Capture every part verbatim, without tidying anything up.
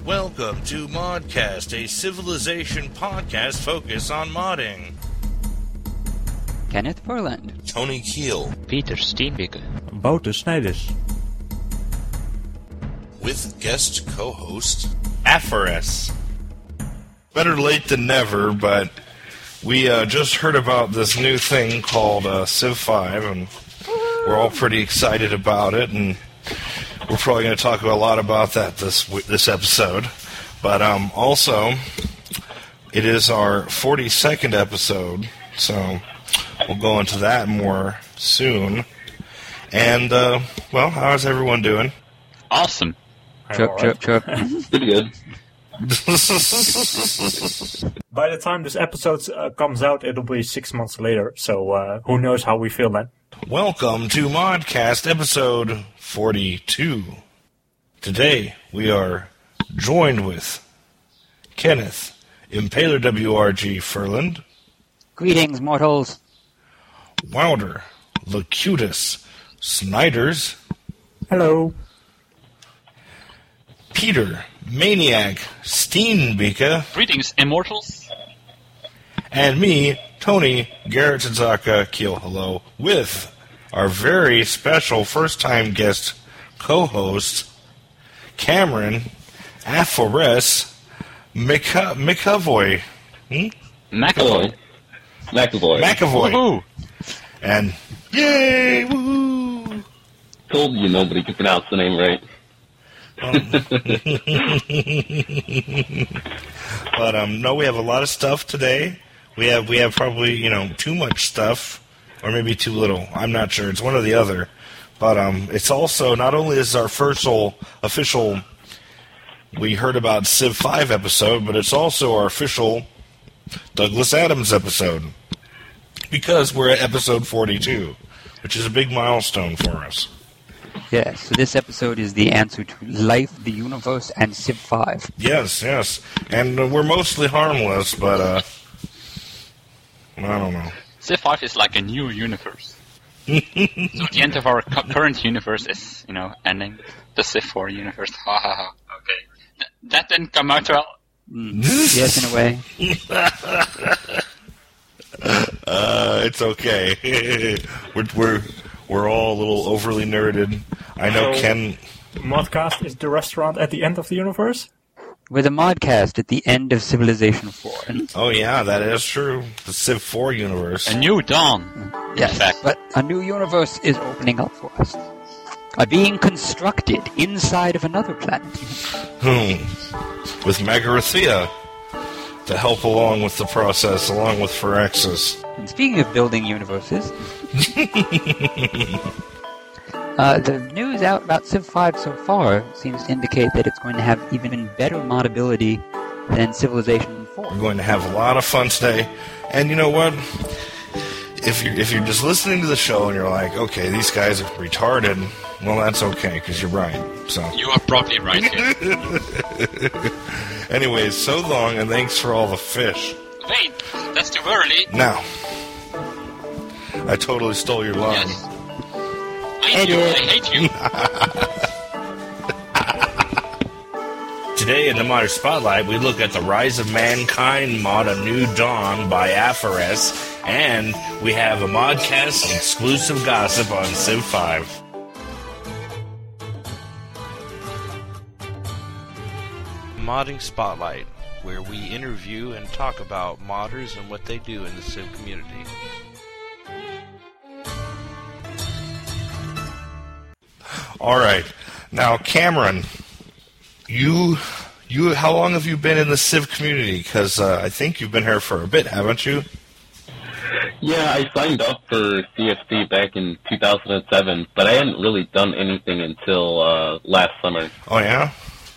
Welcome to Modcast, a Civilization podcast focused on modding. Kenneth Furland, Tony Keel, Peter Steenbeke, Wouter Snijders, with guest co-host Afares. Better late than never, but we uh, just heard about this new thing called uh, Civ five, and we're all pretty excited about it, and we're probably going to talk a lot about that this this episode. But um, also, it is our forty-second episode, so we'll go into that more soon. And, uh, well, how's everyone doing? Awesome. chirp, chirp, chirp. Pretty good. By the time this episode uh, comes out, it'll be six months later, so uh, who knows how we feel then. Welcome to Modcast episode forty-two. Today we are joined with Kenneth, Impaler W R G Furland. Greetings, mortals. Wouter, Locutus Snijders. Hello. Peter, Maniac Steenbeke. Greetings, immortals. And me, Tony Garrett Suzuka Keel, hello, with our very special first-time guest co-host, Cameron Afares McA- McAvoy. Hmm? McAvoy. McAvoy. McAvoy. Woohoo! And yay! Woohoo! Told you nobody could pronounce the name right. But um, no, we have a lot of stuff today. We have we have probably you know too much stuff, or maybe too little. I'm not sure. It's one or the other. But um, it's also not only is our first official we heard about Civ five episode, but it's also our official Douglas Adams episode, because we're at episode forty-two, which is a big milestone for us. Yes, so this episode is the answer to Life, the Universe, and Civ five. Yes, yes. And uh, we're mostly harmless, but, uh, I don't know. Civ five is like a new universe. So the end of our cu- current universe is, you know, ending the Civ four universe. Ha ha ha. Okay. Th- that didn't come out well. Mm. Yes, in a way. uh, it's okay. we're, we're, we're all a little overly nerded. I know So, Ken... Modcast is the restaurant at the end of the universe? We're the Modcast at the end of Civilization four. Oh, yeah, that is true. The Civ four universe. A new dawn. Yes, In fact. but a new universe is opening up for us. Are being constructed inside of another planet. Hmm. With Magarathea to help along with the process, along with Phyrexis. And speaking of building universes, uh, the news out about Civ five so far seems to indicate that it's going to have even better moddability than Civilization four. We're going to have a lot of fun today. And you know what? If you're, if you're just listening to the show and you're like, okay, these guys are retarded, well, that's okay, because you're right. So. You are probably right here. Anyways, so long, and thanks for all the fish. Wait, that's too early. Now, I totally stole your line. Yes. I hate you. I hate you. Today in the Modder Spotlight, we look at the Rise of Mankind mod, A New Dawn by Afares, and we have a Modcast exclusive gossip on Civ five. Modding Spotlight, where we interview and talk about modders and what they do in the Civ community. All right, now Cameron, you, you, how long have you been in the Civ community? Because uh, I think you've been here for a bit, haven't you? Yeah, I signed up for C F C back in two thousand seven, but I hadn't really done anything until uh, last summer. Oh yeah.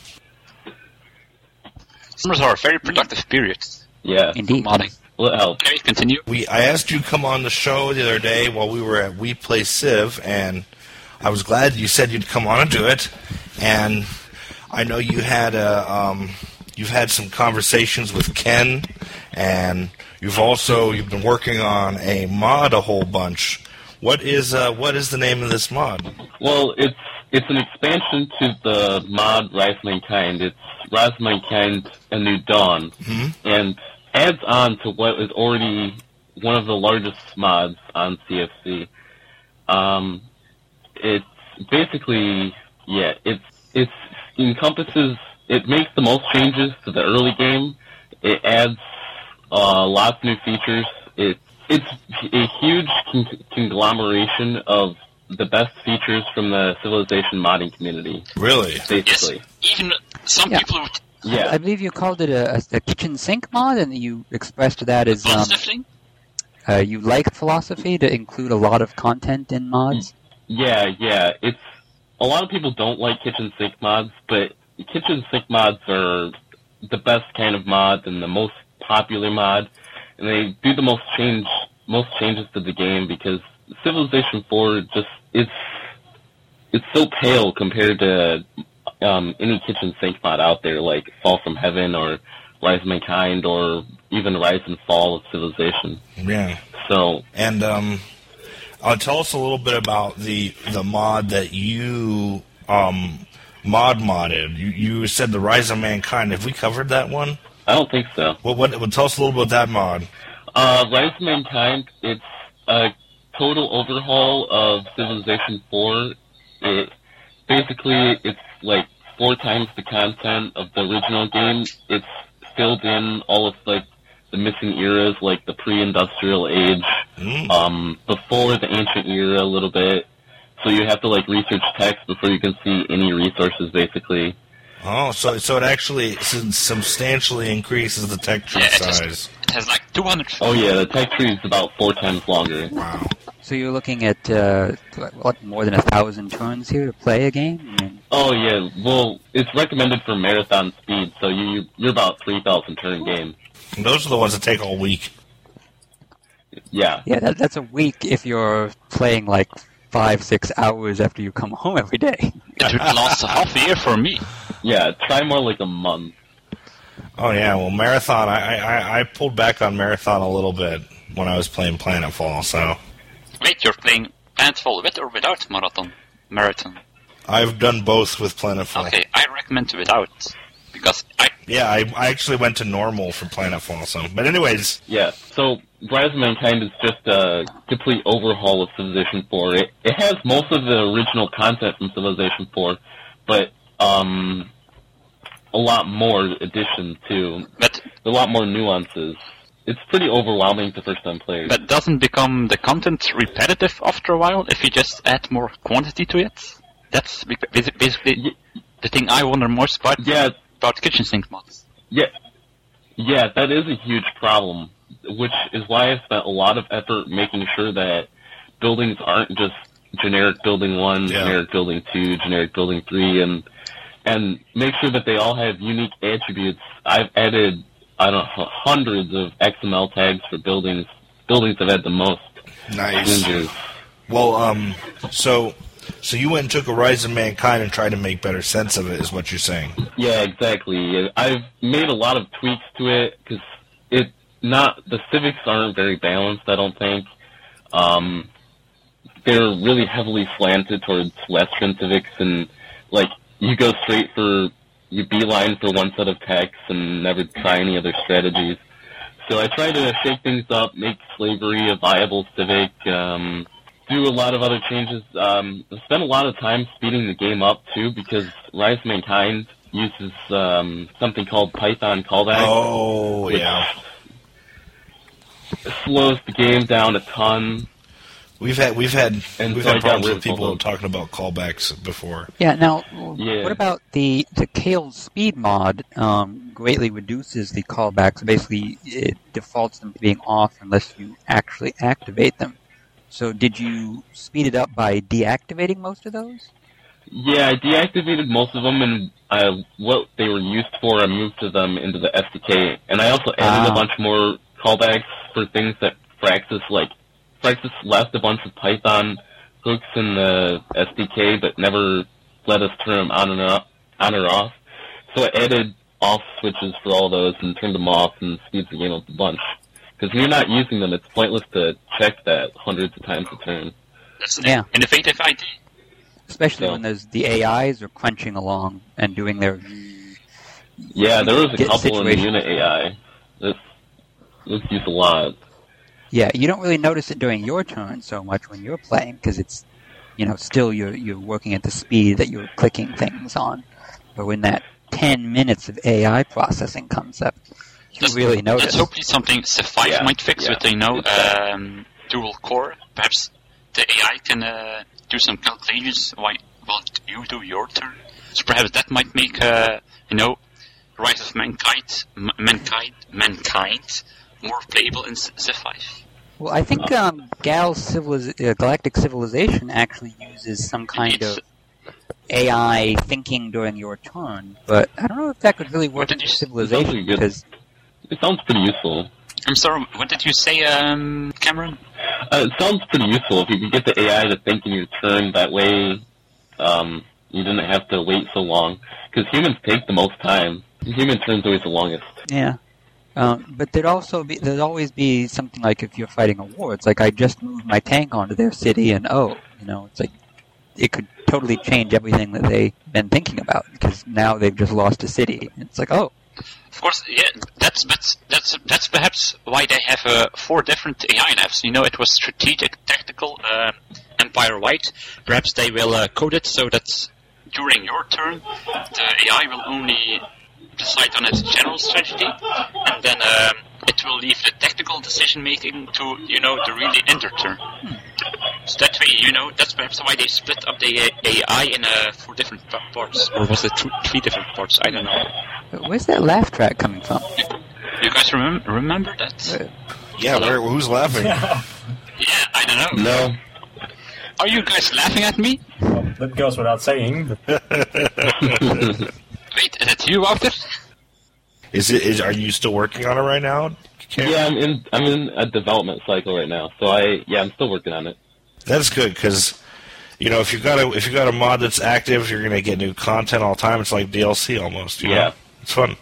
Summers are very productive periods. Yeah. Indeed. Modding. Well, it helped. Okay, continue. We I asked you to come on the show the other day while we were at We Play Civ, and I was glad you said you'd come on and do it. And I know you had a, um, you've had some conversations with Ken, and you've also you've been working on a mod a whole bunch. What is uh, what is the name of this mod? Well, it's it's an expansion to the mod Rise of Mankind. It's Rise of Mankind: A New Dawn, Mm-hmm. and adds on to what is already one of the largest mods on C F C. Um, it's basically, yeah, it's it's encompasses, it makes the most changes to the early game. It adds uh, lots of new features. It it's a huge con- conglomeration of the best features from the Civilization modding community. Really? Basically, Yes, even some Yeah. people would yeah. I believe you called it a, a kitchen sink mod, and you expressed that as um, positively. uh, you like philosophy to include a lot of content in mods. Yeah, yeah. It's a lot of people don't like kitchen sink mods, but kitchen sink mods are the best kind of mod and the most popular mod, and they do the most change, most changes to the game because Civilization four just it's it's so pale compared to um, any kitchen sink mod out there, like Fall from Heaven or Rise of Mankind or even Rise and Fall of Civilization. Yeah. So And um, uh, tell us a little bit about the the mod that you um, mod modded. You, you said the Rise of Mankind. Have we covered that one? I don't think so. What? What? what tell us a little about that mod. Uh, Rise of Mankind, it's a total overhaul of Civilization four. It, basically, it's like four times the content of the original game. It's filled in all of like the missing eras, like the pre-industrial age, Mm. um, before the ancient era a little bit. So you have to like research text before you can see any resources, basically. Oh, so so it actually s- substantially increases the tech tree Yeah, it has- size. It has like two hundred. Oh yeah, the tech tree is about four times longer. Wow. So you're looking at uh, what, more than a thousand turns here to play a game? I mean, Oh yeah, well, it's recommended for marathon speed, so you you're about three thousand turn game. And those are the ones that take all week. Yeah, yeah, that, that's a week if you're playing like five, six hours after you come home every day. It would last a half a year for me. yeah. Try more like a month. Oh yeah, well Marathon, I, I, I pulled back on Marathon a little bit when I was playing Planetfall, so Wait, you're playing Planetfall with or without Marathon? Marathon. I've done both with Planetfall. Okay, I recommend without. Because I Yeah, I, I actually went to normal for Planetfall, so but anyways, Yeah. So Rise of Mankind is just a complete overhaul of Civilization four. It it has most of the original content from Civilization four, but um, a lot more additions too. but A lot more nuances. It's pretty overwhelming to first-time players. but doesn't become the content repetitive after a while if you just add more quantity to it? That's bec- basi- basically Ye- the thing I wonder most about yeah, about kitchen sink mods. Yeah, yeah, that is a huge problem, which is why I spent a lot of effort making sure that buildings aren't just generic building one, Yeah. generic building two, generic building three, and and make sure that they all have unique attributes. I've added, I don't know, hundreds of X M L tags for buildings. Buildings have had the most nice. changes. Well, um, so so you went and took a Rise of Mankind and tried to make better sense of it, is what you're saying. Yeah, exactly. I've made a lot of tweaks to it because it not the civics aren't very balanced. I don't think um, they're really heavily slanted towards Western civics, and like you go straight for you beeline for one set of texts and never try any other strategies. So I try to shake things up, make slavery a viable civic. Um, do a lot of other changes. Um, I spent a lot of time speeding the game up too because Rise of Mankind uses um, something called Python callback. Oh, which yeah. slows the game down a ton. We've had we've had And we've so I had got problems rid with of all people those. talking about callbacks before. Yeah. Now, Yeah. what about the the Kale speed mod? Um, greatly reduces the callbacks. Basically, it defaults them to being off unless you actually activate them. So, did you speed it up by deactivating most of those? Yeah, I deactivated most of them, and I, what they were used for, I moved to them into the S D K. And I also added Ah. a bunch more callbacks for things that Praxis, like, Praxis left a bunch of Python hooks in the S D K, but never let us turn them on and off, on or off. So I added off switches for all those and turned them off and speeds the game up a bunch. Because when you're not using them, it's pointless to check that hundreds of times a turn. That's an Yeah. innovative idea. Especially Yeah. when there's the A Is are crunching along and doing their Yeah, there was a Get couple in the situation. unit A I. This this used a lot. Yeah, you don't really notice it during your turn so much when you're playing because it's, you know, still you're you're working at the speed that you're clicking things on. But when that ten minutes of A I processing comes up, you That's, really notice. That's hopefully something Civ five Yeah, might fix yeah, with, you know, exactly. um, dual core. Perhaps the A I can uh, do some calculations while, while you do your turn. So perhaps that might make, uh, you know, Rise of Mankind, M- Mankind, Mankind more playable in C- Civ five. Well, I think um, Gal Civiliz- uh, Galactic Civilization actually uses some kind It's- of A I thinking during your turn, but I don't know if that could really work What did in you- Civilization Sounds good. because It sounds pretty useful. I'm sorry, what did you say, um, Cameron? Uh, it sounds pretty useful if you could get the A I to think in your turn. That way, um, you didn't have to wait so long. Because humans take the most time. Human turn's always the longest. yeah. Um, but there'd also be there'd always be something like if you're fighting a war, it's like I just moved my tank onto their city, and oh, you know, it's like it could totally change everything that they've been thinking about because now they've just lost a city. It's like oh, Of course, yeah, that's that's that's that's perhaps why they have uh, four different A I labs. You know, it was strategic, tactical, uh, empire-wide. Perhaps they will uh, code it so that during your turn, the A I will only decide on its general strategy, and then um, it will leave the tactical decision-making to, you know, the really ender turn. So that way, you know, that's perhaps why they split up the A I in uh, four different pa- parts. Or was it two, three different parts? I don't know. but where's that laugh track coming from? You guys remem- remember that? Yeah, where, who's laughing? Yeah, I don't know. No. Are you guys laughing at me? Well, that goes without saying. But Wait, is it you, Wouter? Is it? Is are you still working on it right now? Cameron? Yeah, I'm in. I'm in a development cycle right now. So I, yeah, I'm still working on it. That's good because, you know, if you got a if you got a mod that's active, you're gonna get new content all the time. It's like D L C almost. You know? Yeah. It's fun.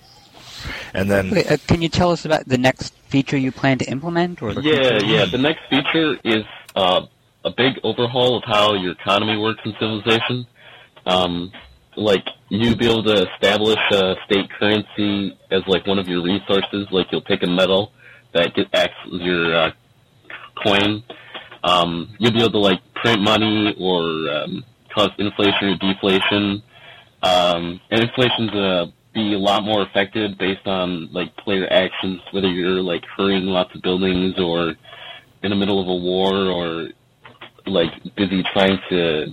And then Wait, uh, can you tell us about the next feature you plan to implement? Or Yeah, yeah. The next feature is uh, a big overhaul of how your economy works in Civilization. Um, like, you'll be able to establish a state currency as, like, one of your resources. Like, you'll pick a metal that get, acts as your uh, coin. Um, you'll be able to, like, print money or um, cause inflation or deflation. Um, and inflation's going to be a lot more affected based on, like, player actions, whether you're, like, hurrying lots of buildings or in the middle of a war or, like, busy trying to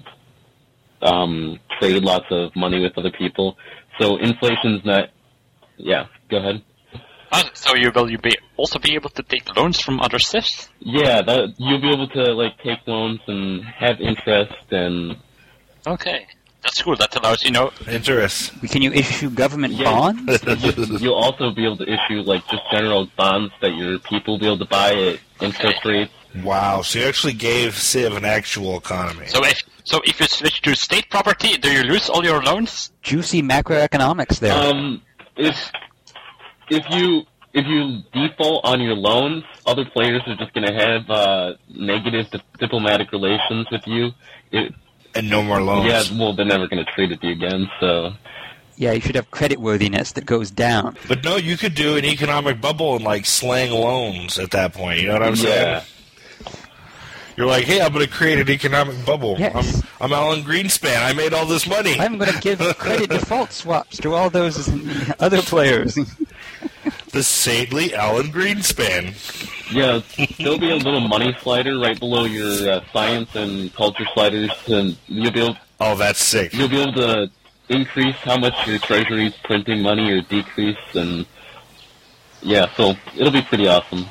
um, trade lots of money with other people. So inflation's not... Yeah, go ahead. Ah, so you will you be also be able to take loans from other civs? Yeah, that you'll be able to, like, take loans and have interest and... Okay, that's cool. That allows, you know... interest. Can you issue government Yeah. bonds? You'll also be able to issue, like, just general bonds that your people will be able to buy at interest rates. Wow. So you actually gave Civ an actual economy. So if so, if you switch to state property, do you lose all your loans? Juicy macroeconomics there. Um, if if you if you default on your loans, other players are just going to have uh, negative di- diplomatic relations with you. It, And no more loans. yeah, well, they're never going to trade with you again. So Yeah, you should have creditworthiness that goes down. But no, you could do an economic bubble and like slang loans at that point. You know what I'm saying? yeah, You're like, hey, I'm going to create an economic bubble. Yes. I'm I'm Alan Greenspan. I made all this money. I'm going to give credit default swaps to all those other players. The saintly Alan Greenspan. yeah. There'll be a little money slider right below your uh, science and culture sliders, and you'll be able Oh, that's sick. you'll be able to increase how much your treasury's printing money or decrease, and yeah, so it'll be pretty awesome.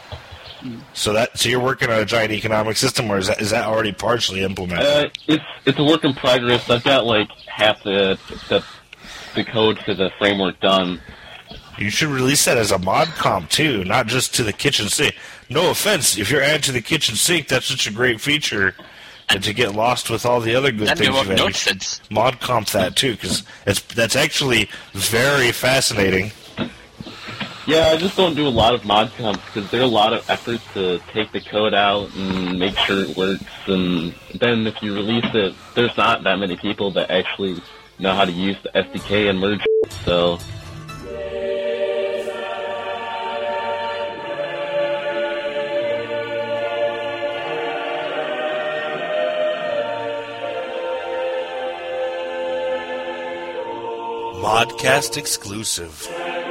So that so you're working on a giant economic system, or is that is that already partially implemented? Uh, it's it's a work in progress. I've got like half the the, the code for the framework done. You should release that as a mod comp too, not just to the kitchen sink. No offense, if you're adding to the kitchen sink, that's such a great feature. And to get lost with all the other good Then things you you've won't had, you notice should it. mod comp that too, because it's that's actually very fascinating. Yeah, I just don't do a lot of mod comps because there are a lot of efforts to take the code out and make sure it works. And then if you release it, there's not that many people that actually know how to use the S D K and merge So. Modcast exclusive.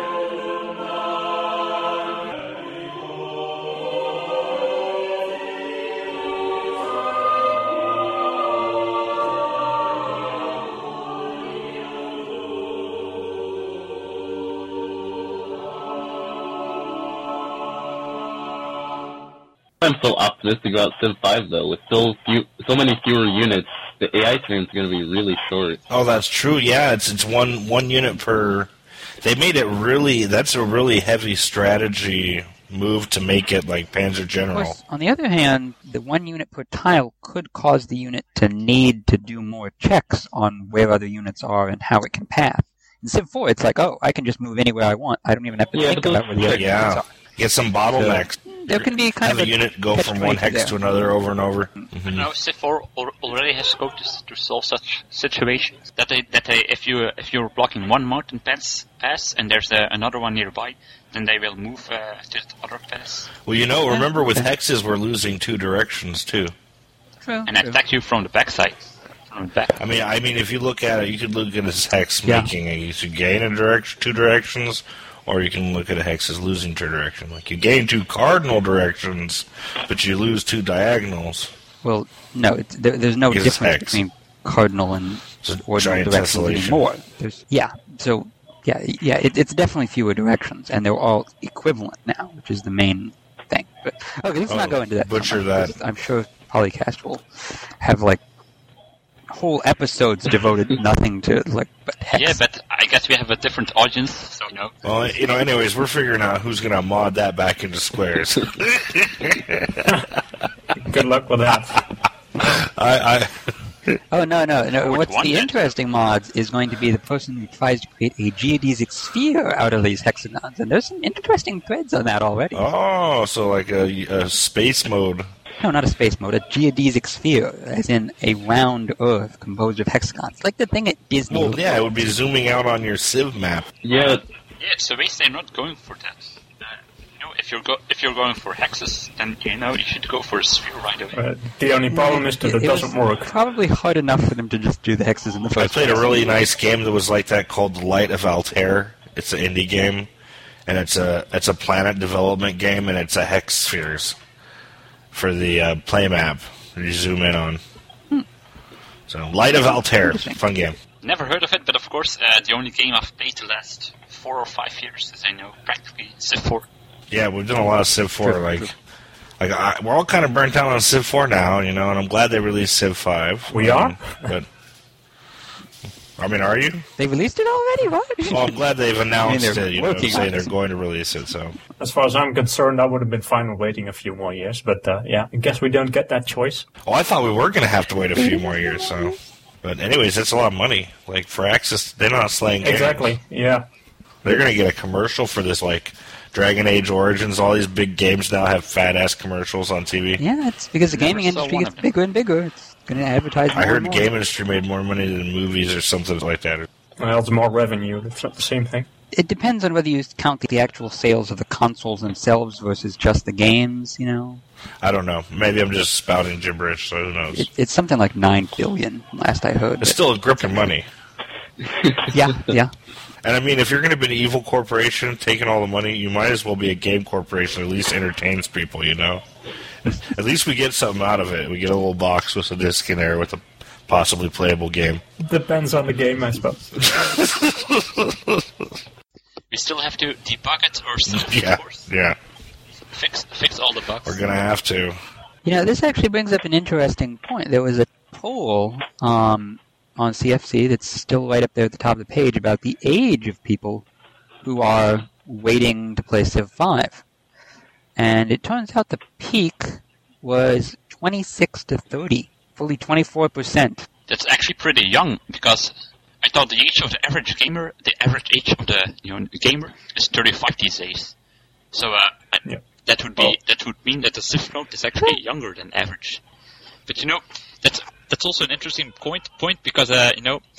I'm so optimistic about Civ five though. With so few, so many fewer units, the A I train is going to be really short. Oh, that's true. Yeah, it's it's one one unit per. They made it really. That's a really heavy strategy move to make it like Panzer General. Of course, on the other hand, the one unit per tile could cause the unit to need to do more checks on where other units are and how it can path. In Civ four, it's like, oh, I can just move anywhere I want. I don't even have to Yeah, think but those about where the other Yeah, units are. get some bottlenecks. There can be kind Have of a unit go catch from one hex there. to another over and over. Mm-hmm. No, Civ four al- already has scope to, to solve such situations. That they, that they, if you if you're blocking one mountain pass, pass and there's uh, another one nearby, then they will move uh, to the other pass Well, you know, remember with hexes we're losing two directions too. True, and true. attack you from the backside. From the back. I mean, I mean, if you look at it, you could look at this hex Yeah. making it. You should gain a direction, two directions, or you can look at a hex as losing two directions. Like you gain two cardinal directions, but you lose two diagonals. Well, no, it's, there, there's no Because it's difference hex. between cardinal and It's a ordinal giant directions tessellation. anymore. There's, yeah, so yeah, yeah, it, it's definitely fewer directions, and they're all equivalent now, which is the main thing. But okay, let's Oh, not go into that. so butcher much, that. because I'm sure Polycast will have like whole episodes devoted nothing to like but hex. Yeah, but I guess we have a different audience, so you know. Well, you know, anyways, we're figuring out who's going to mod that back into squares. Good luck with that. I, I, Oh no no no! Would What's want the it. interesting mods is going to be the person who tries to create a geodesic sphere out of these hexagons, and there's some interesting threads on that already. oh, so like a, a space mode. No, not a space mode, a geodesic sphere, as in a round Earth composed of hexagons, like the thing at Disney. Well, yeah, it would be zooming out on your Civ map. Yeah, Yeah, it's a waste they're not going for that. Uh, you know, if you're go- if you're going for hexes, then you know you should go for a sphere right away. Uh, the only problem is that it, it was doesn't work. Probably hard enough for them to just do the hexes in the I first played a place. really nice game that was like that called The Light of Altair. It's an indie game, and it's a it's a planet development game, and it's a hex spheres for the uh, play map that you zoom in on. Hmm. So, Light of Altair, Interesting. fun game. Never heard of it, but of course, uh, the only game I've played the last four or five years, as I know, practically Civ four. Yeah, we've done a lot of Civ four. True, like, true. like I, we're all kind of burnt out on Civ four now, you know, and I'm glad they released Civ five. We are? But I mean, are you? They released it already, what? Well, I'm glad they've announced they're it. You know, working saying on they're it. going to release it. So, As far as I'm concerned, I would have been fine with waiting a few more years. But uh, yeah, I guess we don't get that choice. oh, I thought we were going to have to wait a few more years. So, but anyways, that's a lot of money. Like for Axis, they're not slaying games. Exactly. Yeah. They're going to get a commercial for this, like Dragon Age Origins. All these big games now have fat ass commercials on T V. Yeah, it's because the Never gaming saw industry one gets of them. bigger and bigger. It's going to advertise more I heard and the more. game industry made more money than movies or something like that. Well, it's more revenue. It's not the same thing. It depends on whether you count the actual sales of the consoles themselves versus just the games, you know. I don't know. Maybe I'm just spouting gibberish, so who knows? It, it's something like nine billion, last I heard. It's still a grip of money. yeah, yeah. And I mean, if you're going to be an evil corporation taking all the money, you might as well be a game corporation that at least entertains people, you know? At least we get something out of it. We get a little box with a disc in there with a possibly playable game. Depends on the game, I suppose. We still have to debug it or still, Yeah, of course, yeah. fix fix all the bugs. We're going to have to. You know, this actually brings up an interesting point. There was a poll um, on C F C that's still right up there at the top of the page about the age of people who are waiting to play Civ five. And it turns out the peak was twenty-six to thirty, fully twenty-four percent. That's actually pretty young because I thought the age of the average gamer, the average age of the you know gamer is thirty-five these days. So uh, I, Yeah. that would be Oh. that would mean that the Civ node is actually younger than average. But you know that's that's also an interesting point point because uh, you know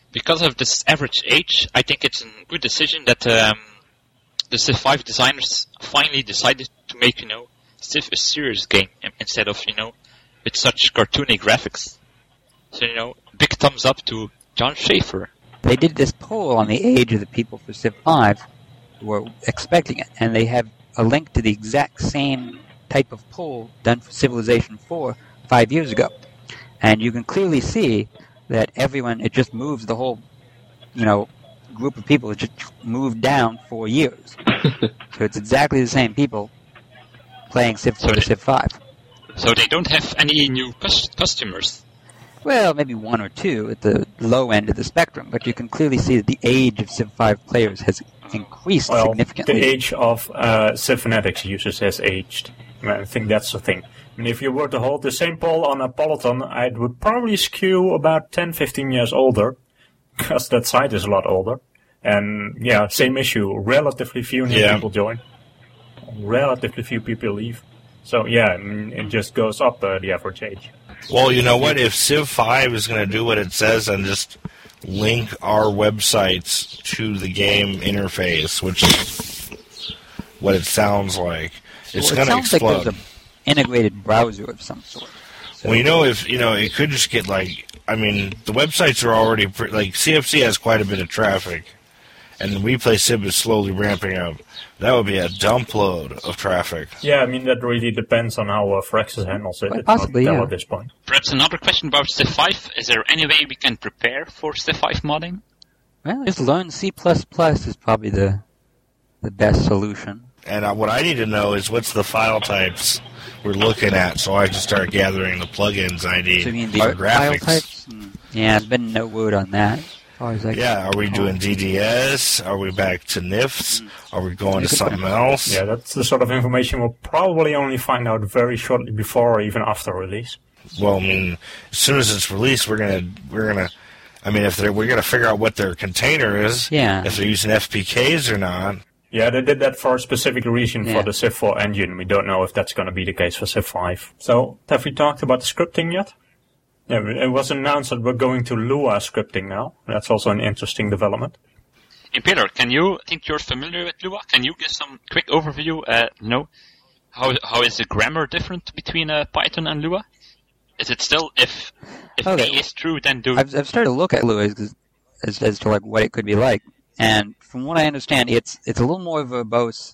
because of this average age, I think it's a good decision that um, the Civ five designers finally decided to make, you know, Civ a serious game instead of, you know, with such cartoony graphics. So, you know, big thumbs up to John Schaefer. They did this poll on the age of the people for Civ five who were expecting it, and they have a link to the exact same type of poll done for Civilization four five years ago. And you can clearly see that everyone, it just moves the whole, you know, group of people, it just moved down four years. So it's exactly the same people playing Civ four So to they- Civ five. So they don't have any new cus- customers. Well, maybe one or two at the low end of the spectrum, but you can clearly see that the age of Civ five players has increased Well, significantly. the age of uh, Civ Fanatics users has aged. I think that's the thing. I mean, if you were to hold the same poll on a Peloton, it would probably skew about ten, fifteen years older, because that site is a lot older. And yeah, same issue. Relatively few new Yeah. people join. Relatively few people leave. So yeah, I mean, it just goes up uh, the average age. Well, you know what? If Civ five is going to do what it says and just link our websites to the game interface, which is what it sounds like, it's Well, it going to sounds explode. like there's an integrated browser of some sort. So, Well, you know, if you know, it could just get like, I mean, the websites are already pre- like C F C has quite a bit of traffic, and We Play Civ is slowly ramping up. That would be a dump load of traffic. Yeah, I mean, that really depends on how uh, Firaxis handles it. Well, It's not possibly, tell yeah. at this point. Perhaps another question about Civ five. Is there any way we can prepare for Civ five modding? well, just learn C plus plus is probably the the best solution. And uh, what I need to know is what's the file types we're looking at, so I can start gathering the plugins I need So you mean the for art file graphics. types? Hmm. Yeah, there's been no word on that. As far as I can Yeah, are we recall. doing D D S? Are we back to N I Fs? Are we going to Good something point. else? Yeah, that's the sort of information we'll probably only find out very shortly before or even after release. Well, I mean, as soon as it's released, we're gonna we're gonna. I mean, if they're we're gonna figure out what their container is. Yeah. If they're using F P Ks or not. Yeah, they did that for a specific reason Yeah. for the Civ four engine. We don't know if that's going to be the case for Civ five. So, have we talked about the scripting yet? Yeah, it was announced that we're going to Lua scripting now. That's also an interesting development. Impeller, can you, I think you're familiar with Lua, can you give some quick overview, uh, no? How, how is the grammar different between uh, Python and Lua? Is it still, if, if Okay. A is true, then do, I've, I've started to look at Lua as, as, as to like what it could be like, and from what I understand, it's it's a little more verbose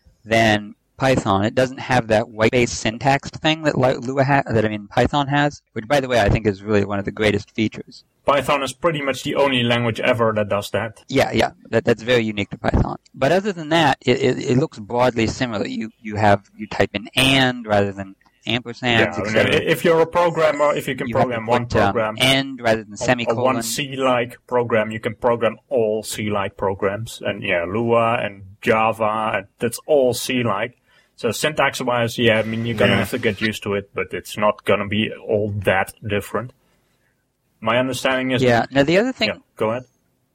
than Python. It doesn't have that white-based syntax thing that Li- Lua ha- that I mean Python has, which, by the way, I think is really one of the greatest features. Python is pretty much the only language ever that does that. Yeah, yeah, that that's very unique to Python. But other than that, it, it, it looks broadly similar. You you have you type in and rather than ampersands, Yeah, I et mean, cetera. if you're a programmer, if you can You have to program one put, um, program, end rather than or- or semicolon. one C-like program, you can program all C-like programs. And yeah, Lua and Java, and that's all C-like. So syntax-wise, yeah, I mean, you're gonna Yeah. have to get used to it, but it's not gonna be all that different. My understanding is... Yeah. Now the other thing, Yeah, go ahead.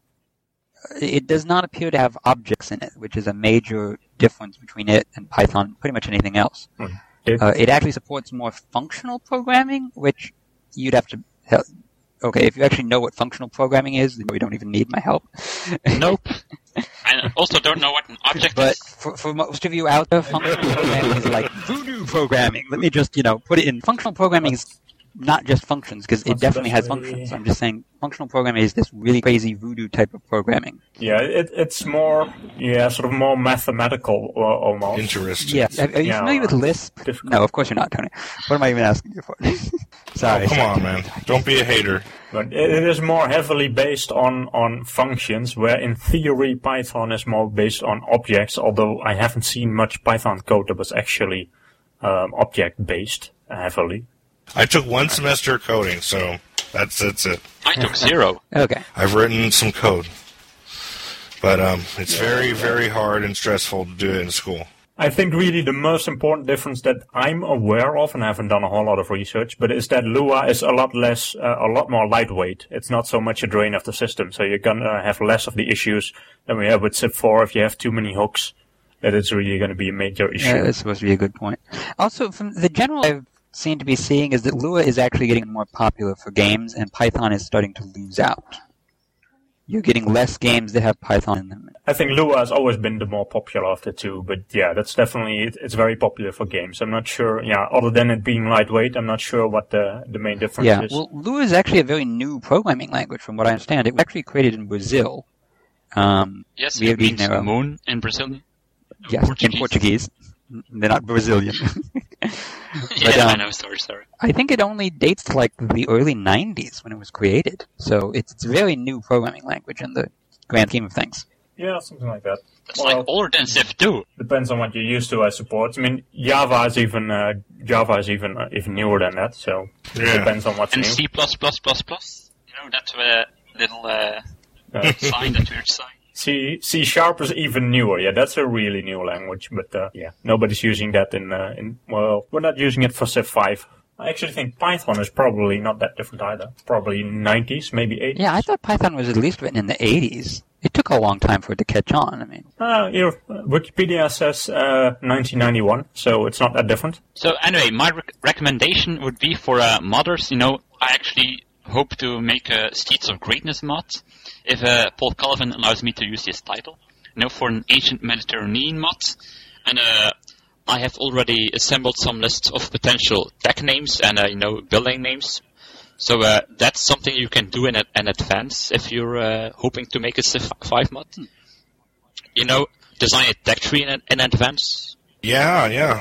it does not appear to have objects in it, which is a major difference between it and Python, and pretty much anything else. It- Uh, it actually supports more functional programming, which you'd have to. Help. Okay, if you actually know what functional programming is, then we don't even need my help. nope. I also don't know what an object But is. for, for most of you out there, functional programming is like voodoo programming. Let me just, you know, put it in. Functional programming is not just functions, because it What's the definitely best has way- functions. I'm just saying functional programming is this really crazy voodoo type of programming. Yeah, it, it's more, yeah, sort of more mathematical uh, almost. Interesting. Yeah. Are, are you Yeah, familiar with Lisp? difficult. No, of course you're not, Tony. What am I even asking you for? Sorry. Oh, come on, man. Don't be a hater. But it it is more heavily based on, on functions, where in theory Python is more based on objects, although I haven't seen much Python code that was actually um, object-based heavily. I took one semester of coding, so that's that's it. I took zero. Okay. I've written some code, but um, it's very very hard and stressful to do it in school. I think really the most important difference that I'm aware of, and I haven't done a whole lot of research, but is that Lua is a lot less, uh, a lot more lightweight. It's not so much a drain of the system, so you're gonna have less of the issues than we have with Civ four if you have too many hooks. That it's really going to be a major issue. Yeah, that's supposed to be a good point. Also, from the general I've seen to be seeing is that Lua is actually getting more popular for games, and Python is starting to lose out. you're getting less games that have Python in them. I think Lua has always been the more popular of the two, but yeah, that's definitely, it, it's very popular for games. I'm not sure, yeah, other than it being lightweight, I'm not sure what the, the main difference yeah, is. Well, Lua is actually a very new programming language from what I understand. It was actually created in Brazil. Um, Yes, Rio it de means Janeiro. moon in Brazilian. Yes, Portuguese. in Portuguese. They're not Brazilian. But, yeah, I um, know, sorry, sorry. I think it only dates to like the early nineties when it was created. So it's, it's a very new programming language in the grand scheme of things. Yeah, something like that. That's Well, like older than Civ two. depends on what you're used to, I suppose. I mean, Java is even, uh, Java is even, uh, even newer than that, so it Yeah. depends on what's And new. C plus plus plus plus. You know, that uh, little uh, Uh, sign, that weird sign. C C Sharp is even newer. Yeah, that's a really new language, but uh, yeah, nobody's using that in uh, in. Well, we're not using it for Civ five. I actually think Python is probably not that different either. Probably nineties, maybe eighties. Yeah, I thought Python was at least written in the eighties. It took a long time for it to catch on. I mean, Uh, here, Wikipedia says uh, nineteen ninety-one, so it's not that different. So anyway, my rec- recommendation would be for uh, modders. You know, I actually hope to make a Steeds of Greatness mod, if uh, Paul Calvin allows me to use his title. You know, for an ancient Mediterranean mod, and uh, I have already assembled some lists of potential tech names and uh, you know building names. So uh, that's something you can do in, a- in advance if you're uh, hoping to make a Civ five mod. You know, design a tech tree in, in advance. Yeah, yeah.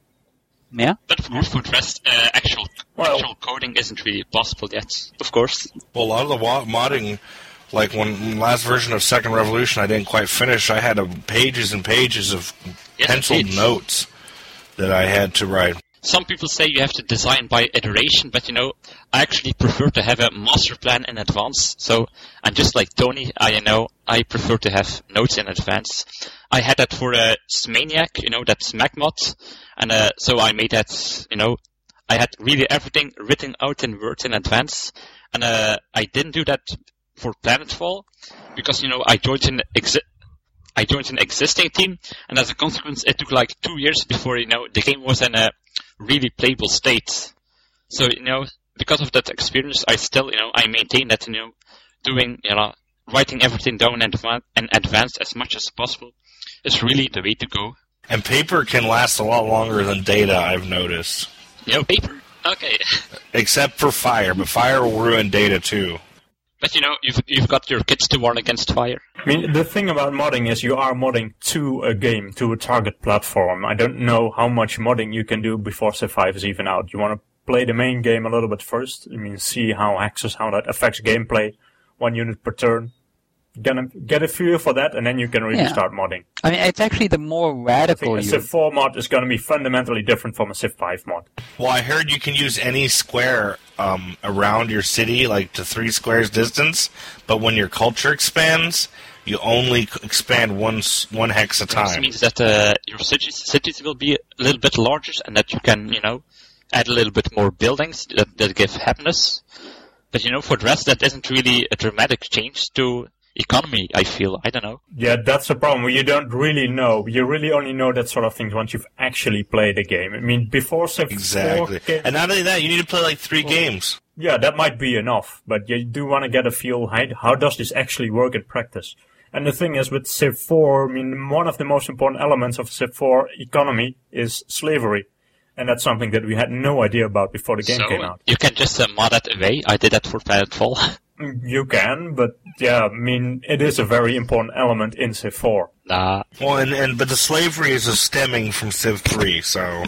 yeah. But of course, for the rest, uh, actual Well- actual coding isn't really possible yet. Of course. Well, a lot of the wa- modding, like when last version of Second Revolution I didn't quite finish, I had uh, pages and pages of Yes, penciled indeed. notes that I had to write. Some people say you have to design by iteration, but you know, I actually prefer to have a master plan in advance. So I'm just like Tony. I you know I prefer to have notes in advance. I had that for uh, Smaniac, you know, that Smack mod, and uh, so I made that. You know, I had really everything written out in Word in advance, and uh, I didn't do that for Planetfall because you know I joined an exi- I joined an existing team, and as a consequence, it took like two years before you know the game was in a really playable state. So you know, because of that experience, I still you know I maintain that you know doing you know writing everything down in advance, in advance as much as possible is really the way to go. And paper can last a lot longer than data, I've noticed. You know, paper. Okay, Except for fire, but fire will ruin data too. but you know you've you've got your kids to warn against fire. I mean, the thing about modding is you are modding to a game, to a target platform. I don't know how much modding you can do before Civ five is even out. You want to play the main game a little bit first. I mean, see how Axis, how that affects gameplay, one unit per turn. Gonna get a feel for that, and then you can really Yeah. start modding. I mean, it's actually the more I think radical a you... Civ four mod is going to be fundamentally different from a Civ five mod. Well, I heard you can use any square um, around your city, like to three squares distance, but when your culture expands, you only c- expand one s- one hex a This time. means that uh, your cities cities will be a little bit larger, and that you can you know add a little bit more buildings that that give happiness. But you know, for the rest, that isn't really a dramatic change to economy, I feel. I don't know. Yeah, that's the problem. You don't really know. You really only know that sort of things once you've actually played the game. I mean, before Civ Exactly. four came, And not only that, you need to play like three games. yeah, that might be enough, but you do want to get a feel, how, how does this actually work in practice? And the thing is, with Civ four, I mean, one of the most important elements of Civ four economy is slavery. And that's something that we had no idea about before the game so came out. you can just uh, mod that away. I did that for Planetfall. You can, but yeah, I mean, it is a very important element in Civ four. nah. Well, and, and but the slavery is a stemming from Civ three, so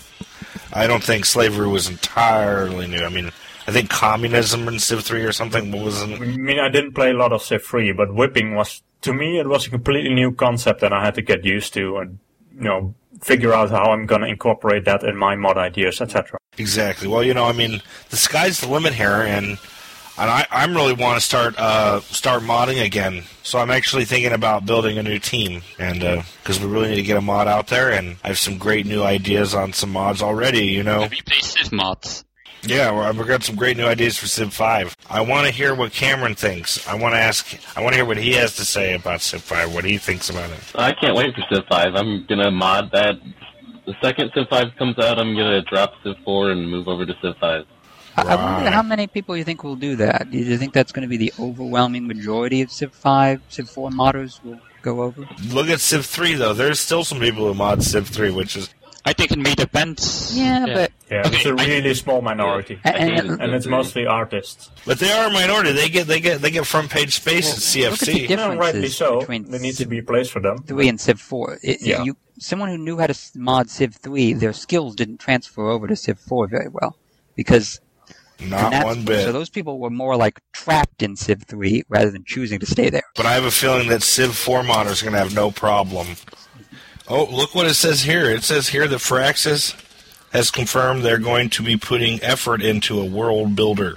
I don't think slavery was entirely new. I mean, I think communism in Civ three or something I wasn't. mean, I didn't play a lot of Civ three, but whipping was, to me, it was a completely new concept that I had to get used to and, you know, figure out how I'm going to incorporate that in my mod ideas, et cetera. Exactly. Well, you know, I mean, the sky's the limit here, and and I I'm really want to start uh start modding again. So I'm actually thinking about building a new team, and because we really need to get a mod out there, and I have some great new ideas on some mods already. You know. We play Civ mods. Yeah, we're- we've got some great new ideas for Civ five. I want to hear what Cameron thinks. I want to ask. I want to hear what he has to say about Civ five. What he thinks about it. I can't wait for Civ five. I'm gonna mod that. The second Civ five comes out, I'm gonna drop Civ four and move over to Civ five. I, I wonder how many people you think will do that. Do you think that's going to be the overwhelming majority of Civ five, Civ four modders will go over? Look at Civ three, though. There's still some people who mod Civ three, which is... I think it may depend. Yeah, yeah. but... Yeah, Okay, it's a I- really small minority. And, and, think And it's mostly artists. But they are a minority. They get they get they get front page space Well, at C F look at C. the No, rightly differences so. between There needs to be a place for them. three and Civ four. It, Yeah. you, someone who knew how to s- mod Civ three, their skills didn't transfer over to Civ four very well. Because... Not that's- one bit. So those people were more like trapped in Civ three rather than choosing to stay there. But I have a feeling that Civ four modders are going to have no problem. Oh, look what it says here. It says here that Firaxis has confirmed they're going to be putting effort into a world builder.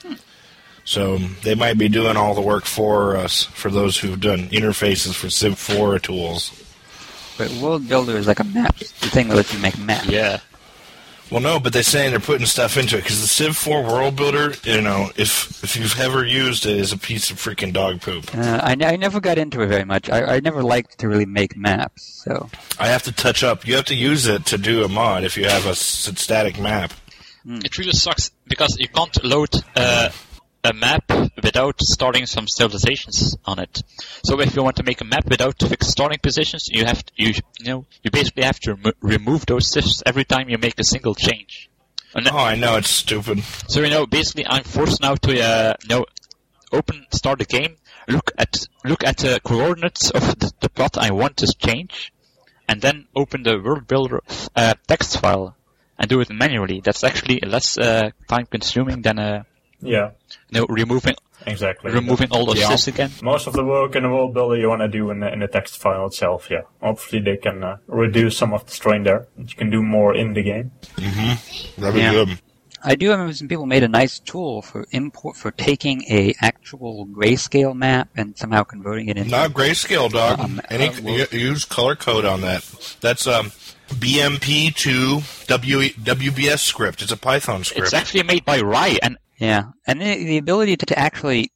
So they might be doing all the work for us, for those who've done interfaces for Civ four tools. But World Builder is like a map, the thing that lets you make maps. Yeah. Well, no, but they're saying they're putting stuff into it, because the Civ four world builder, you know, if if you've ever used it, is a piece of freaking dog poop. Uh, I, I never got into it very much. I, I never liked to really make maps, so... I have to touch up. You have to use it to do a mod if you have a s- static map. It really sucks because you can't load uh, a map without starting some civilizations on it. So if you want to make a map without fixed starting positions, you have to, you, you know you basically have to remo- remove those civs every time you make a single change. And then, Oh, I know, it's stupid. so you know basically I'm forced now to uh, you know open start the game, look at look at the coordinates of the, the plot I want to change, and then open the world builder uh, text file and do it manually. That's actually less uh, time consuming than uh, Yeah, you know, removing exactly. removing all those Yeah. civs again. Most of the work in the world builder you want to do in the, in the text file itself, yeah. Hopefully they can uh, reduce some of the strain there. You can do more in the game. That'd be Yeah. good. I do remember some people made a nice tool for import for taking a actual grayscale map and somehow converting it into... Not grayscale, dog. Um, Any uh, well- you- use color code on that. That's um, B M P to W W B S script. It's a Python script. It's actually made by Rye, and Yeah, and the, the ability to, to actually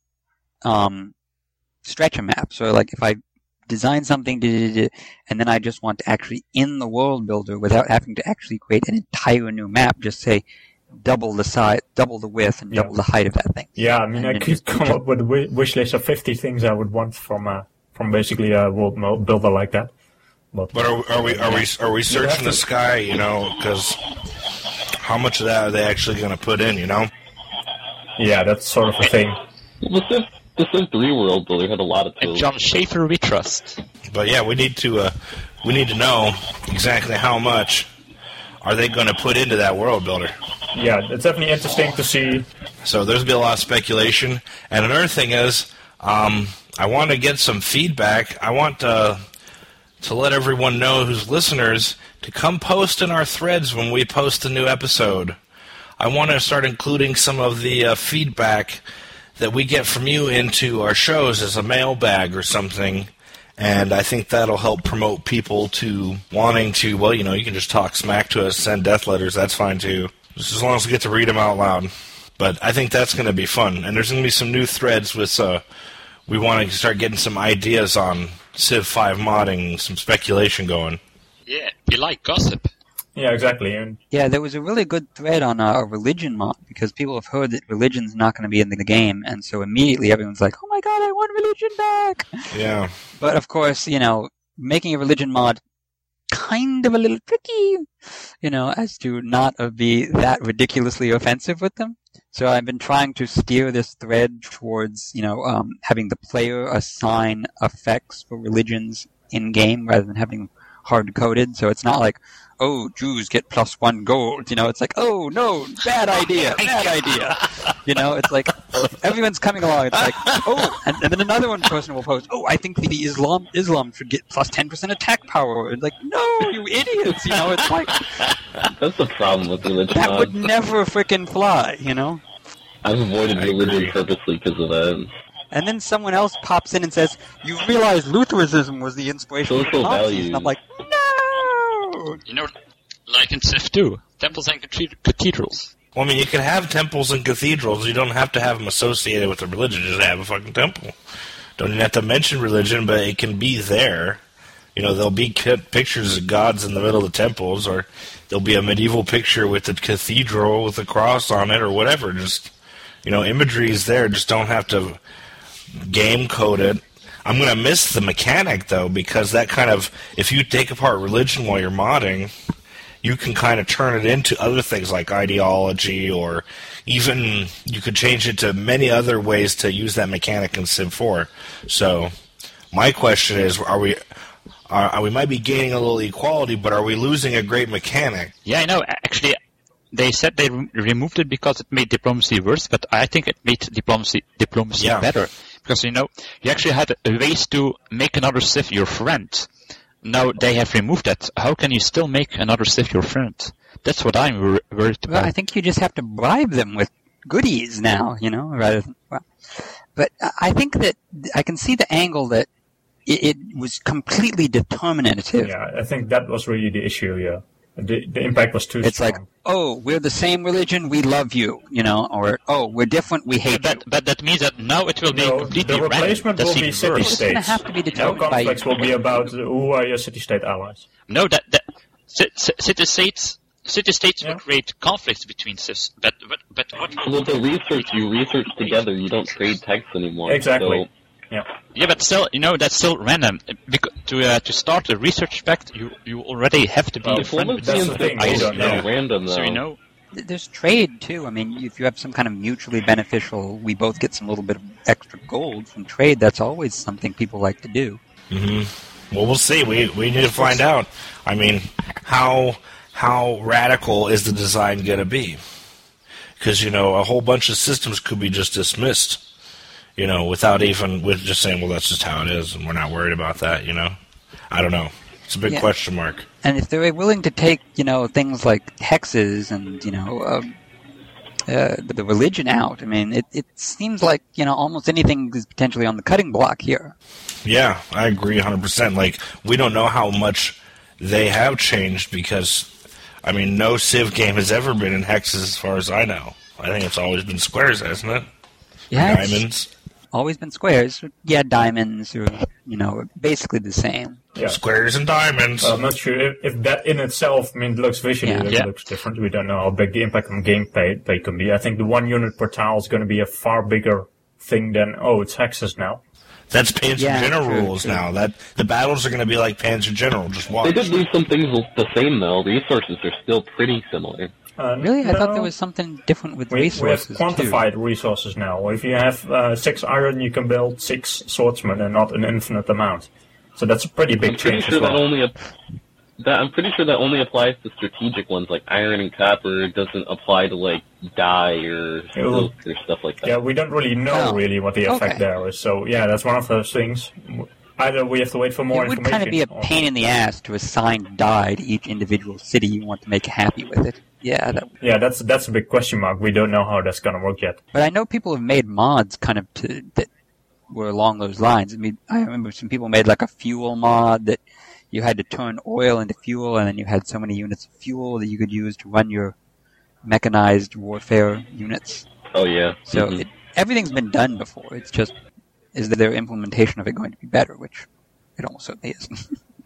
um, stretch a map. So, like, if I design something, duh, duh, duh, and then I just want to actually, in the world builder, without having to actually create an entire new map, just say double the size, double the width, and Yeah. double the height of that thing. Yeah, I mean, And I then could just- come up with a wi- wish list of fifty things I would want from uh, from basically a world mo- builder like that. But, But are, are we are we are we searching the sky? You know, because how much of that are they actually going to put in? You know. yeah, that's sort of a thing. The Civ, the Civ three world builder had a lot of and tools. John Schaefer we trust. But yeah, we need to uh, we need to know exactly how much are they going to put into that world builder. Yeah, it's definitely interesting to see. So there's been a lot of speculation. And another thing is, um, I want to get some feedback. I want uh, to let everyone know who's listeners to come post in our threads when we post a new episode. I want to start including some of the uh, feedback that we get from you into our shows as a mailbag or something. And I think that'll help promote people to wanting to, well, you know, you can just talk smack to us, send death letters, that's fine too. Just as long as we get to read them out loud. But I think that's going to be fun. And there's going to be some new threads with, uh, we want to start getting some ideas on Civ five modding, some speculation going. Yeah, we like gossip. Yeah, exactly. And Yeah, there was a really good thread on uh, a religion mod, because people have heard that religion's not going to be in the game, and so immediately everyone's like, oh my god, I want religion back! Yeah. But of course, you know, making a religion mod kind of a little tricky, you know, as to not uh, be that ridiculously offensive with them. So I've been trying to steer this thread towards, you know, um, having the player assign effects for religions in game rather than having them hard coded. So it's not like, oh, Jews get plus one gold. You know, it's like, oh no, bad idea, bad idea. You know, it's like everyone's coming along. It's like, oh, and, and then another one person will post, oh, I think the Islam Islam should get plus ten percent attack power. It's like, no, you idiots. You know, it's like That's the problem with religion that mods. would never frickin' fly. You know. I've avoided I religion agree. purposely because of that. And then someone else pops in and says, you realize Lutheranism was the inspiration for Social the Nazis. values. And I'm like, no! You know, like in Civ two, temples and cathed- cathedrals. Well, I mean, you can have temples and cathedrals. You don't have to have them associated with the religion. Just have a fucking temple. Don't even have to mention religion, but it can be there. You know, there'll be pictures of gods in the middle of the temples, or there'll be a medieval picture with a cathedral with a cross on it, or whatever. Just, you know, imagery is there. Just don't have to game code it. I'm going to miss the mechanic, though, because that kind of, if you take apart religion while you're modding, you can kind of turn it into other things like ideology, or even you could change it to many other ways to use that mechanic in Civ four. So my question is, are we... Uh, we might be gaining a little equality, but are we losing a great mechanic? Yeah, I know. Actually, they said they re- removed it because it made diplomacy worse, but I think it made diplomacy diplomacy Yeah. better. Because, you know, you actually had ways to make another Civ your friend. Now they have removed that. How can you still make another Civ your friend? That's what I'm wor- worried about. Well, I think you just have to bribe them with goodies now, you know, rather than, well. But I think that I can see the angle that it, it was completely determinative. Yeah, I think that was really the issue, yeah. The, the impact was too It's strong. like, oh, we're the same religion, we love you, you know, or, oh, we're different, we hate but, you. but that means that now it will be No, completely the replacement random. will That's be even city worse. It's gonna states. have to be No determined by- conflicts will be about who are your city-state allies. No, that, that ci- ci- city states city states Yeah. will create conflicts between civs. But but but what? Well, the research you research together, you don't trade text anymore. Exactly. So, Yeah. Yeah, but still, you know, that's still random. Because to uh, to start a research pact, you you already have to be Well, a friend with that's diplomacy the and thing, things we are don't know. random, though. so you know. Th- There's trade, too. I mean, if you have some kind of mutually beneficial, we both get some little bit of extra gold from trade, that's always something people like to do. Mm-hmm. Well, we'll see. We we need to find out. I mean, how how radical is the design going to be? Because, you know, a whole bunch of systems could be just dismissed, you know, without even, with just saying, well, that's just how it is, and we're not worried about that, you know? I don't know. It's a big Yeah. question mark. And if they're willing to take, you know, things like hexes and, you know, um, uh, the, the religion out, I mean, it, it seems like, you know, almost anything is potentially on the cutting block here. Yeah, I agree one hundred percent. Like, we don't know how much they have changed because, I mean, no Civ game has ever been in hexes as far as I know. I think it's always been squares, hasn't it? Yeah, it's Diamonds. always been squares. Yeah, diamonds are, you know, basically the same. Yeah. Squares and diamonds. Well, I'm not sure if, if that in itself, I mean, it looks visually, Yeah. it Yeah. looks different. We don't know how big the impact on gameplay play can be. I think the one unit per tile is going to be a far bigger thing than, oh, it's hexes now. That's Panzer Yeah, General true, rules true. now. That the battles are going to be like Panzer General. Just They watch. did leave some things the same, though. Resources are still pretty similar. Uh, Really? I thought no. there was something different with We, we have resources, too. quantified resources now. If you have uh, six iron, you can build six swordsmen and not an infinite amount. So that's a pretty big I'm pretty change sure as that well. only ap- that I'm pretty sure that only applies to strategic ones like iron and copper. It doesn't apply to like dye or silk or stuff like that. Yeah, we don't really know Oh, really what the effect okay. there is. So yeah, that's one of those things. Either we have to wait for more It would information. kind of be a or- pain in the ass to assign dye to each individual city you want to make happy with it. Yeah, that, Yeah, that's that's a big question mark. We don't know how that's going to work yet. but I know people have made mods kind of to that were along those lines. I mean, I remember some people made like a fuel mod that you had to turn oil into fuel, and then you had so many units of fuel that you could use to run your mechanized warfare units. Oh yeah. So Mhm. it, everything's been done before. It's just, is their implementation of it going to be better, which it almost certainly isn't.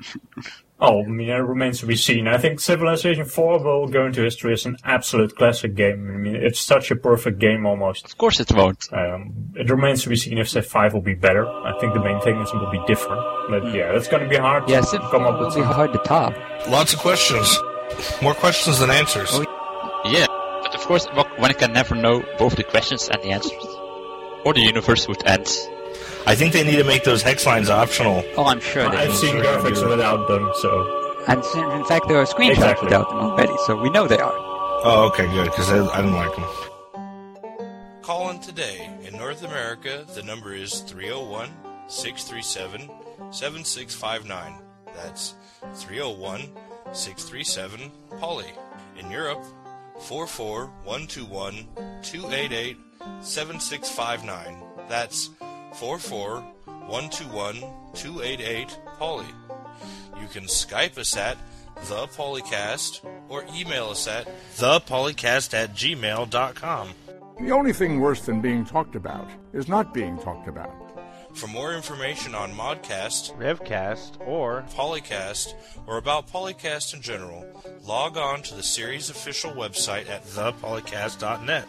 Oh, I mean, it remains to be seen. I think Civilization four will go into history as an absolute classic game. I mean, it's such a perfect game almost. Of course it won't. Um, it remains to be seen if Civ five will be better. I think the main thing is it will be different. But yeah, it's going to be hard Yeah, to Civ come up will with be something. hard to top. Lots of questions. More questions than answers. Oh, Yeah, but of course, wh- one can never know both the questions and the answers, or the universe would end. I think they need to make those hex lines optional. Oh, I'm sure they I've will. seen graphics without them, so And s- in fact, there are screenshots Exactly. without them already, so we know they are. Oh, okay, good, because I, I didn't like them. Call in today. In North America, the number is three oh one, six three seven, seven six five nine. That's three oh one, six three seven, P O L Y. In Europe, four four one two one, two eight eight, seven six five nine. That's four four one two one, two eight eight, P O L Y. You can Skype us at The Polycast or email us at thepolycast at gmail dot com. The only thing worse than being talked about is not being talked about. For more information on Modcast, Revcast, or Polycast, or about Polycast in general, log on to the series' official website at the polycast dot net.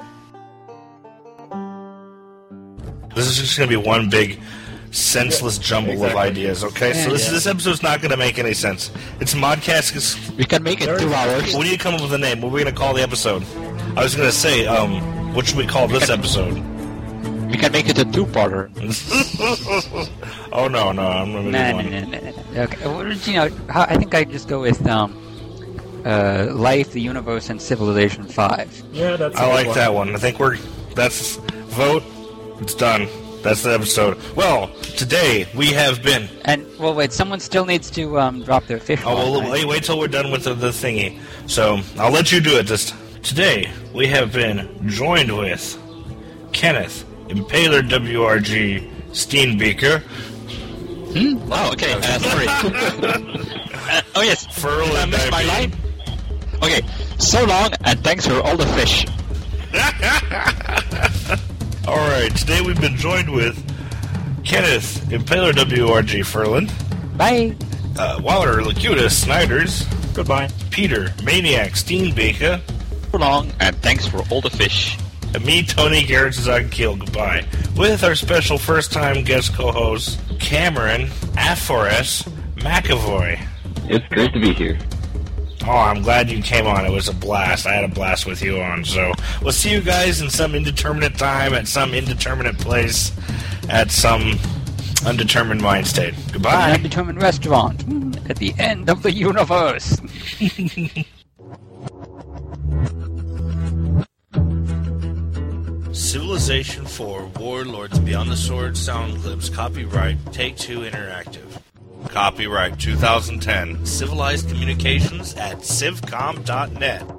This is just going to be one big, senseless jumble exactly. of ideas, okay? So this Yeah. this episode's not going to make any sense. It's Modcast. We can make it two hours. We need to come up with a name. What are we going to call the episode? I was going to say, um, what should we call this episode? We can make it a two-parter. Oh, no, no, I'm going to No, do no, one. no, no, no. Okay, well, you know, how- I think I'd just go with um, uh, Life, the Universe, and Civilization five. Yeah, that's. a I good like one. that one. I think we're, that's, vote, it's done. That's the episode. Well, today we have been, And, well, wait, someone still needs to um, drop their fish oh, ball, well, right? wait, wait till we're done with the, the thingy. So, I'll let you do it this time. Today, we have been joined with Kenneth, Impaler W R G, Steenbeeker, Hmm? Oh, okay. Uh, sorry. uh, oh, yes. Furl, I and missed my I line. Okay. So long, and thanks for all the fish. Alright, today we've been joined with Kenneth, Impaler W R G Furland, Bye! uh, Waller Lacutus Snyders, Goodbye. Peter, Maniac Steenbeeker, So long, and thanks for all the fish. and me, Tony Garrett Keel. Goodbye. With our special first-time guest co-host, Cameron Aforest McAvoy. It's great to be here. Oh, I'm glad you came on. It was a blast. I had a blast with you on. So we'll see you guys in some indeterminate time, at some indeterminate place, at some undetermined mind state. An Goodbye. undetermined restaurant mm, at the end of the universe. Civilization four Warlords Beyond the Sword sound clips. Copyright Take-Two Interactive. Copyright two thousand ten. Civilized Communications at civcom dot net.